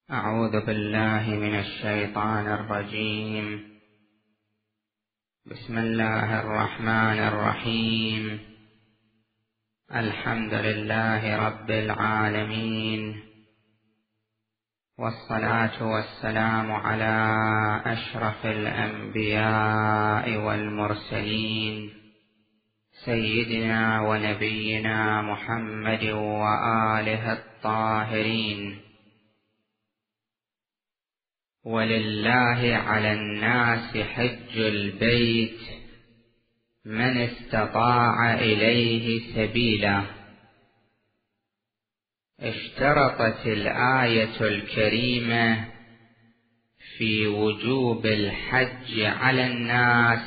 أعوذ بالله من الشيطان الرجيم. بسم الله الرحمن الرحيم. الحمد لله رب العالمين، والصلاة والسلام على أشرف الأنبياء والمرسلين سيدنا ونبينا محمد وآله الطاهرين. ولله على الناس حج البيت من استطاع إليه سبيلا. اشترطت الآية الكريمة في وجوب الحج على الناس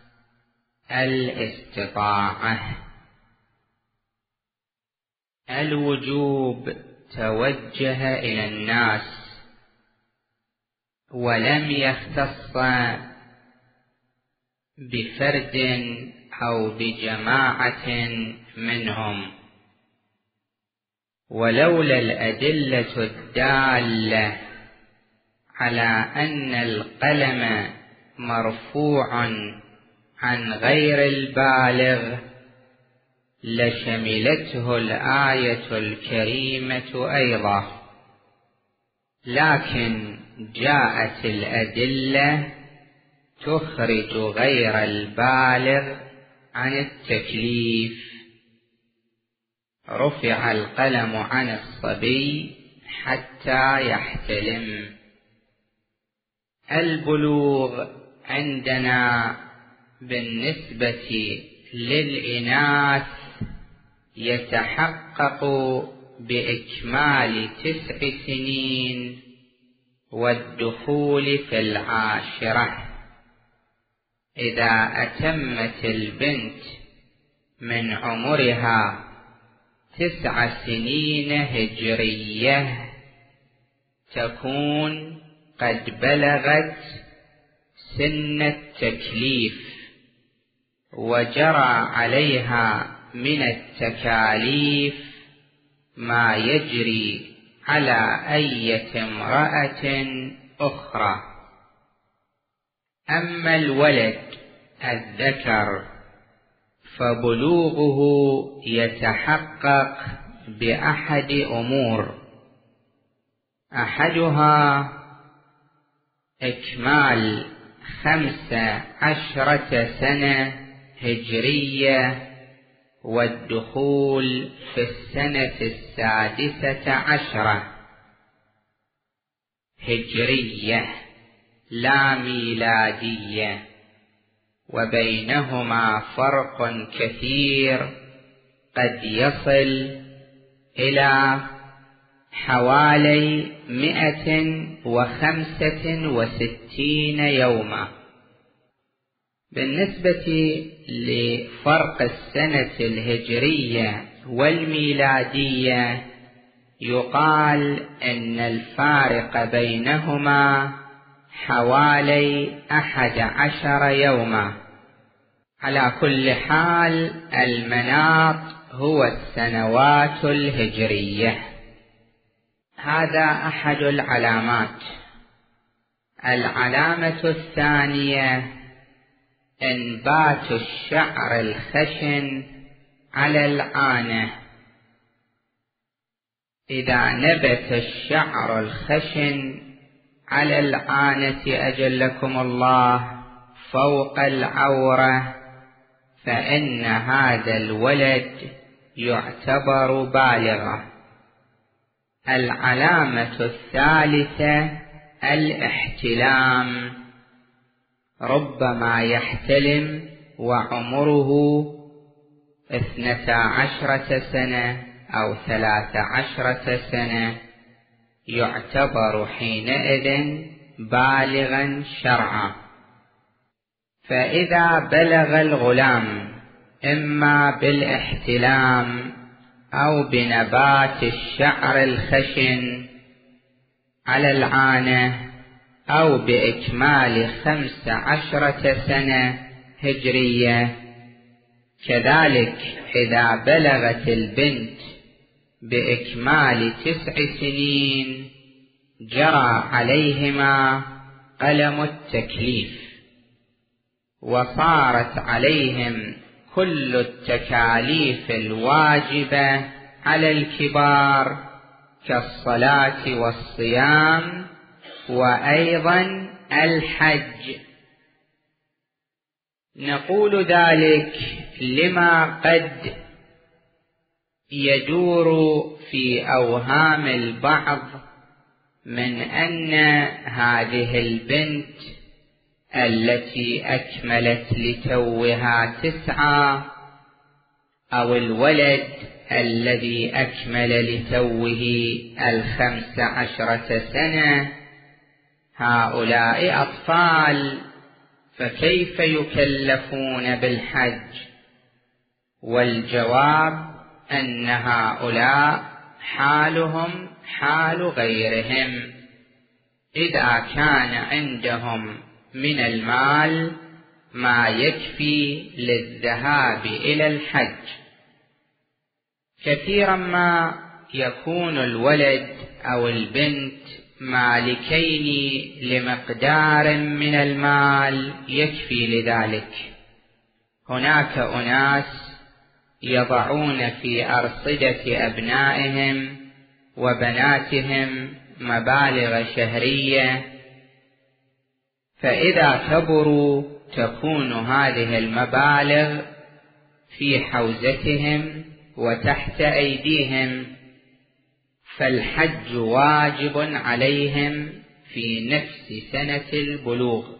الاستطاعة. الوجوب توجه إلى الناس ولم يختص بفرد أو بجماعة منهم، ولولا الأدلة الدالة على أن القلم مرفوع عن غير البالغ لشملته الآية الكريمة أيضا، لكن جاءت الأدلة تخرج غير البالغ عن التكليف. رفع القلم عن الصبي حتى يحتلم. البلوغ عندنا بالنسبة للإناث يتحقق بإكمال 9 سنين والدخول في 10. إذا أتمت البنت من عمرها 9 سنين هجرية تكون قد بلغت سن التكليف، وجرى عليها من التكاليف ما يجري على أي امرأة أخرى. أما الولد الذكر فبلوغه يتحقق بأحد أمور، أحدها إكمال 15 سنة هجرية والدخول في السنة 16 هجرية لا ميلادية، وبينهما فرق كثير قد يصل إلى حوالي 165 يوما. بالنسبة لفرق السنة الهجرية والميلادية يقال إن الفارق بينهما حوالي 11 يوما. على كل حال المناط هو السنوات الهجرية. هذا أحد العلامات. العلامة الثانية إنبات الشعر الخشن على العانة. إذا نبت الشعر الخشن على العانة أجلكم الله فوق العورة فإن هذا الولد يعتبر بالغا. العلامة الثالثة الاحتلام. ربما يحتلم وعمره 12 سنة أو 13 سنة، يعتبر حينئذ بالغا شرعا. فإذا بلغ الغلام إما بالاحتلام أو بنبات الشعر الخشن على العانة أو بإكمال 15 سنة هجرية، كذلك إذا بلغت البنت بإكمال 9 سنين جرى عليهما قلم التكليف، وصارت عليهم كل التكاليف الواجبة على الكبار كالصلاة والصيام وأيضا الحج. نقول ذلك لما قد يدور في أوهام البعض من أن هذه البنت التي أكملت لتوها 9 أو الولد الذي أكمل لتوه 15 سنة هؤلاء أطفال، فكيف يكلفون بالحج؟ والجواب أن هؤلاء حالهم حال غيرهم، إذا كان عندهم من المال ما يكفي للذهاب إلى الحج. كثيرا ما يكون الولد أو البنت مالكين لمقدار من المال يكفي لذلك. هناك أناس يضعون في أرصدة أبنائهم وبناتهم مبالغ شهرية، فإذا كبروا تكون هذه المبالغ في حوزتهم وتحت أيديهم، فالحج واجب عليهم في نفس سنة البلوغ.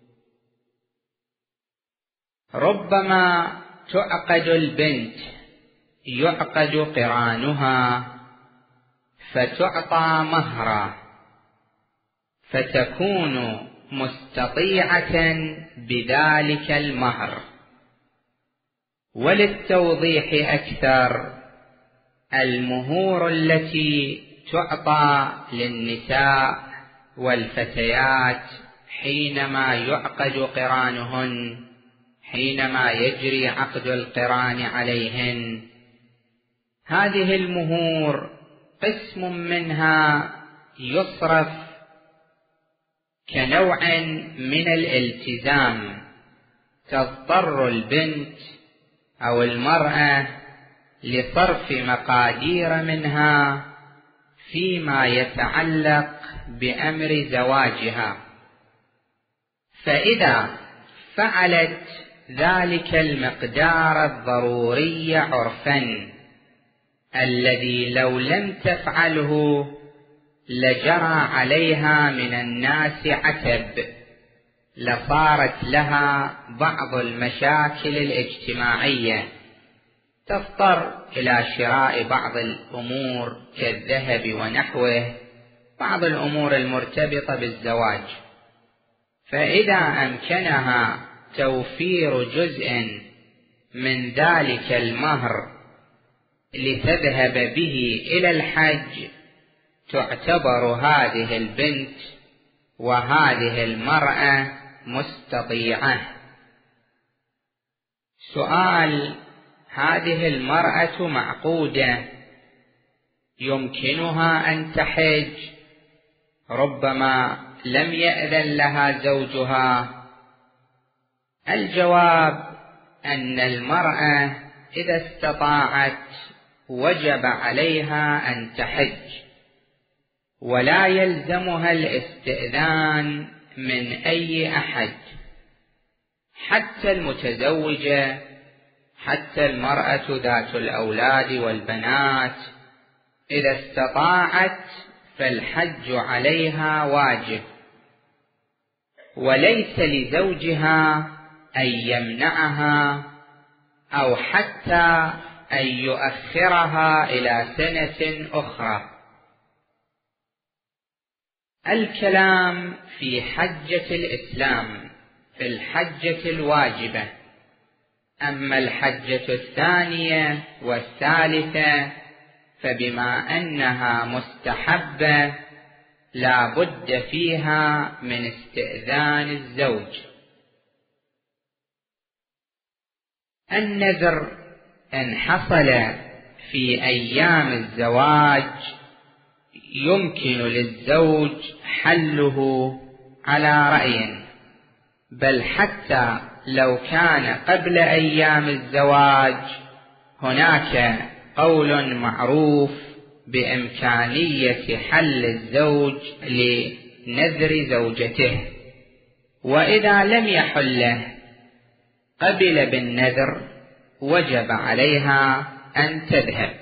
ربما تعقد البنت، يعقد قرانها فتعطى مهرا، فتكون مستطيعة بذلك المهر. وللتوضيح أكثر، المهور التي تعطى للنساء والفتيات حينما يعقد قرانهن، حينما يجري عقد القران عليهن، هذه المهور قسم منها يصرف كنوع من الالتزام، تضطر البنت أو المرأة لصرف مقادير منها فيما يتعلق بأمر زواجها. فإذا فعلت ذلك المقدار الضروري عرفا الذي لو لم تفعله لجرى عليها من الناس عتب، لصارت لها بعض المشاكل الاجتماعية، تضطر إلى شراء بعض الأمور كالذهب ونحوه، بعض الأمور المرتبطة بالزواج. فإذا أمكنها توفير جزء من ذلك المهر لتذهب به إلى الحج، تعتبر هذه البنت وهذه المرأة مستطيعة. سؤال: هذه المرأة معقودة يمكنها أن تحج، ربما لم يأذن لها زوجها. الجواب أن المرأة إذا استطاعت وجب عليها أن تحج، ولا يلزمها الاستئذان من أي أحد، حتى المتزوجة، حتى المرأة ذات الأولاد والبنات، إذا استطاعت فالحج عليها واجب، وليس لزوجها أن يمنعها أو حتى أن يؤخرها إلى سنة أخرى. الكلام في حجة الإسلام، في الحجة الواجبة. أما الحجة الثانية والثالثة فبما أنها مستحبة لا بد فيها من استئذان الزوج. النذر إن حصل في أيام الزواج يمكن للزوج حله على رأي، بل حتى لو كان قبل أيام الزواج هناك قول معروف بإمكانية حل الزوج لنذر زوجته، وإذا لم يحله قبل بالنذر وجب عليها أن تذهب.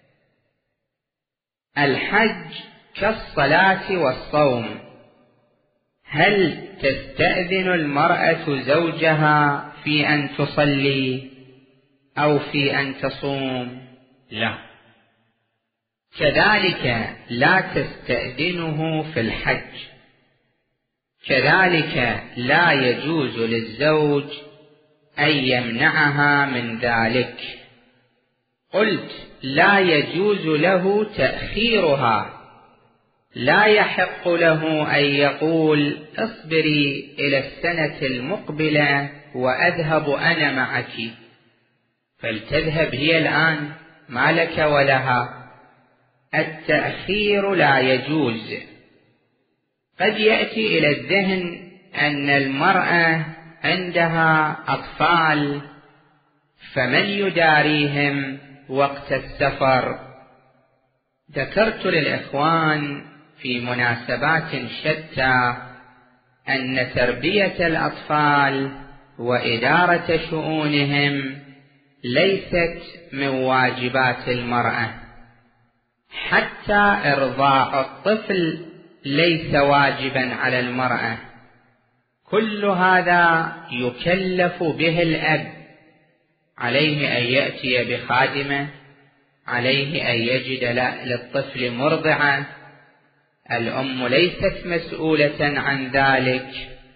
الحج كالصلاة والصوم، هل تستأذن المرأة زوجها في أن تصلي أو في أن تصوم؟ لا. كذلك لا تستأذنه في الحج، كذلك لا يجوز للزوج أن يمنعها من ذلك. قلت لا يجوز له تأخيرها، لا يحق له أن يقول اصبري إلى السنة المقبلة وأذهب أنا معك، فلتذهب هي الآن، ما لك ولها. التأخير لا يجوز. قد يأتي إلى الذهن أن المرأة عندها أطفال، فمن يداريهم وقت السفر؟ ذكرت للإخوان في مناسبات شتى أن تربية الأطفال وإدارة شؤونهم ليست من واجبات المرأة، حتى إرضاع الطفل ليس واجبا على المرأة، كل هذا يكلف به الأب، عليه أن يأتي بخادمة، عليه أن يجد للطفل مرضعة، الأم ليست مسؤولة عن ذلك.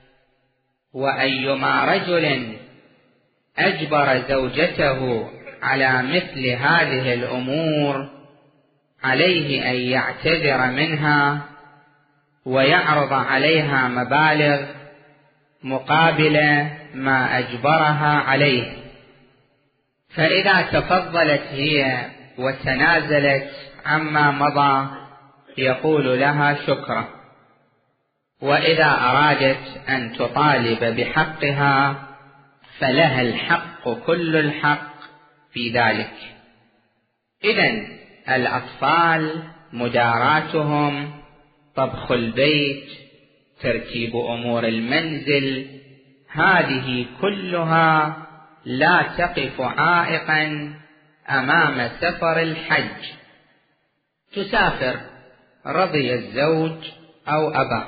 وأيما رجل أجبر زوجته على مثل هذه الأمور عليه أن يعتذر منها ويعرض عليها مبالغ مقابل ما أجبرها عليه، فإذا تفضلت هي وتنازلت عما مضى يقول لها شكرا، وإذا أرادت أن تطالب بحقها فلها الحق كل الحق في ذلك. إذن الأطفال مداراتهم، طبخ البيت، ترتيب أمور المنزل، هذه كلها لا تقف عائقا أمام سفر الحج. تسافر رضي الزوج أو أبى.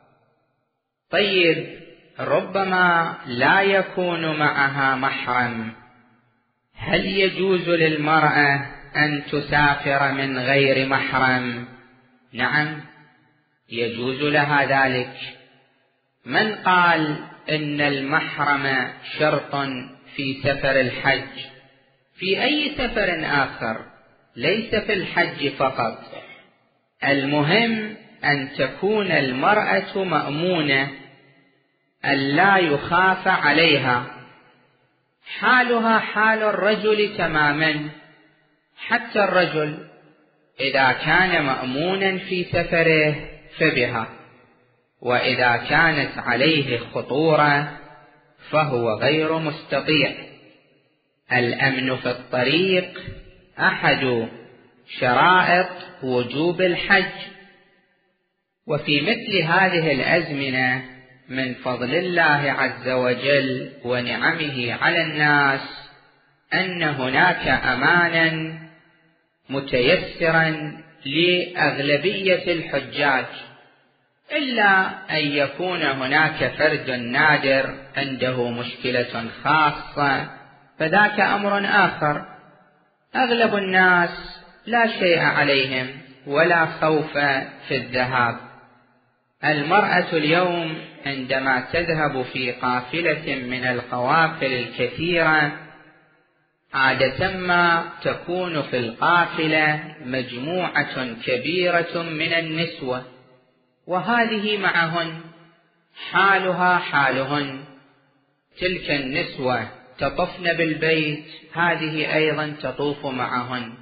طيب ربما لا يكون معها محرم، هل يجوز للمرأة أن تسافر من غير محرم؟ نعم، يجوز لها ذلك. من قال إن المحرم شرط في سفر الحج؟ في أي سفر آخر، ليس في الحج فقط. المهم أن تكون المرأة مأمونة، أن لا يخاف عليها، حالها حال الرجل تماما. حتى الرجل إذا كان مأمونا في سفره فبها، وإذا كانت عليه خطورة فهو غير مستطيع. الأمن في الطريق أحد شرائط وجوب الحج. وفي مثل هذه الأزمنة من فضل الله عز وجل ونعمه على الناس أن هناك أمانا متيسرا لأغلبية الحجاج، إلا أن يكون هناك فرد نادر عنده مشكلة خاصة، فذاك أمر آخر. أغلب الناس لا شيء عليهم ولا خوف في الذهاب. المرأة اليوم عندما تذهب في قافلة من القوافل الكثيرة عادة ما تكون في القافلة مجموعة كبيرة من النسوة، وهذه معهن حالها حالهن. تلك النسوة تطفن بالبيت، هذه أيضا تطوف معهن،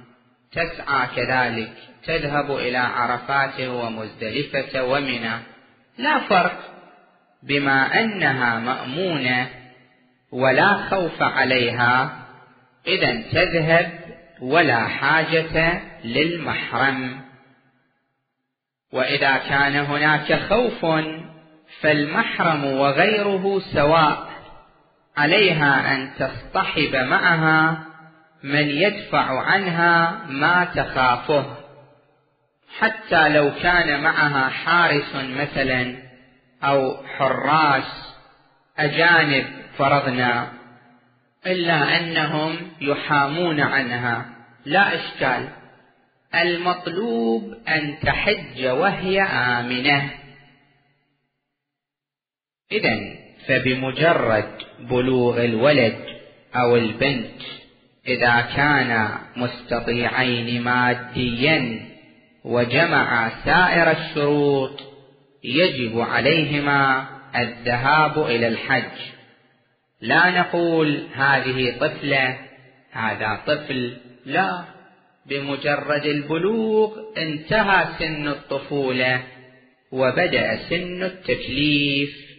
تسعى كذلك، تذهب إلى عرفات ومزدلفة ومنى، لا فرق، بما أنها مأمونة ولا خوف عليها إذن تذهب ولا حاجة للمحرم. وإذا كان هناك خوف فالمحرم وغيره سواء، عليها أن تصطحب معها من يدفع عنها ما تخافه، حتى لو كان معها حارس مثلا أو حراس أجانب فرضنا، إلا أنهم يحامون عنها لا إشكال. المطلوب أن تحج وهي آمنة. إذن فبمجرد بلوغ الولد أو البنت، إذا كانا مستطيعين ماديا وجمع سائر الشروط، يجب عليهما الذهاب إلى الحج. لا نقول هذه طفلة هذا طفل، لا، بمجرد البلوغ انتهى سن الطفولة وبدأ سن التكليف.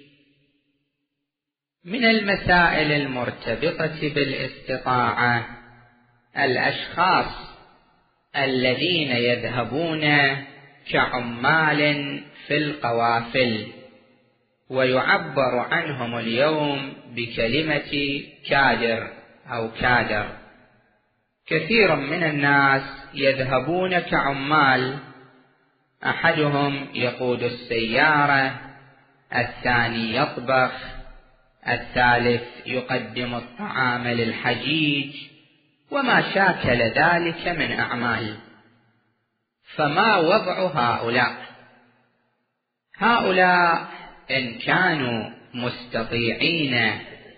من المسائل المرتبطة بالاستطاعة الأشخاص الذين يذهبون كعمال في القوافل، ويعبر عنهم اليوم بكلمة كادر أو كادر. كثير من الناس يذهبون كعمال، أحدهم يقود السيارة، الثاني يطبخ، الثالث يقدم الطعام للحجيج، وما شاكل ذلك من أعمال. فما وضع هؤلاء؟ هؤلاء إن كانوا مستطيعين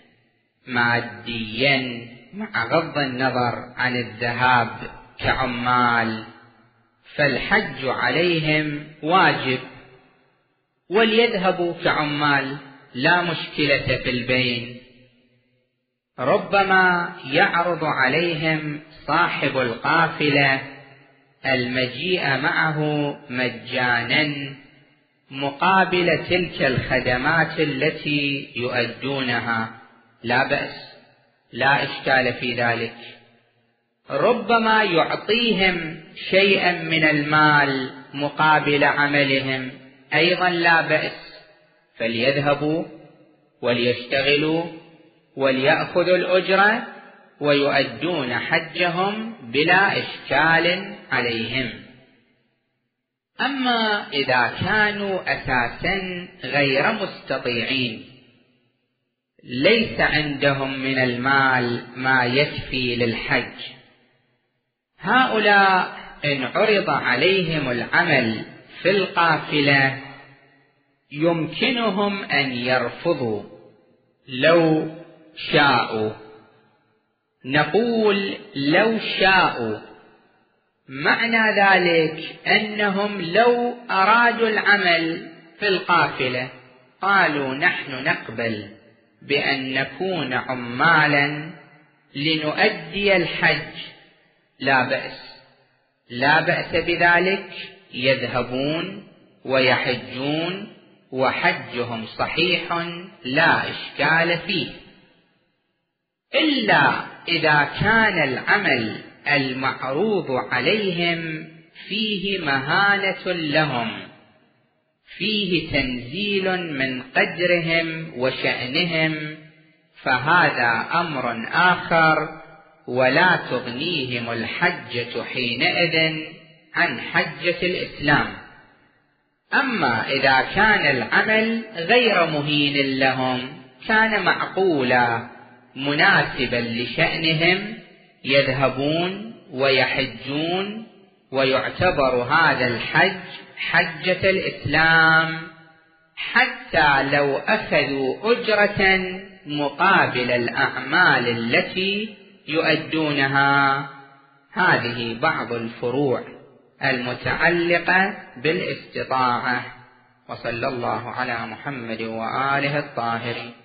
ماديا مع غض النظر عن الذهاب كعمال، فالحج عليهم واجب، وليذهبوا كعمال لا مشكلة في البين. ربما يعرض عليهم صاحب القافلة المجيء معه مجانا مقابل تلك الخدمات التي يؤدونها، لا بأس، لا إشكال في ذلك. ربما يعطيهم شيئا من المال مقابل عملهم، أيضا لا بأس، فليذهبوا وليشتغلوا وليأخذوا الأجرة ويؤدون حجهم بلا إشكال عليهم. أما إذا كانوا أساسا غير مستطيعين، ليس عندهم من المال ما يكفي للحج، هؤلاء إن عرض عليهم العمل في القافلة يمكنهم أن يرفضوا لو شاءوا. نقول لو شاءوا، معنى ذلك أنهم لو أرادوا العمل في القافلة قالوا نحن نقبل بأن نكون عمالا لنؤدي الحج، لا بأس، لا بأس بذلك، يذهبون ويحجون وحجهم صحيح لا إشكال فيه. إلا إذا كان العمل المعروض عليهم فيه مهانة لهم، فيه تنزيل من قدرهم وشأنهم، فهذا أمر آخر، ولا تغنيهم الحجة حينئذ عن حجة الإسلام. أما إذا كان العمل غير مهين لهم، كان معقولا مناسبا لشأنهم، يذهبون ويحجون، ويعتبر هذا الحج حجة الإسلام، حتى لو أخذوا أجرة مقابل الأعمال التي يؤدونها. هذه بعض الفروع المتعلقة بالاستطاعة. وصلى الله على محمد وآله الطاهرين.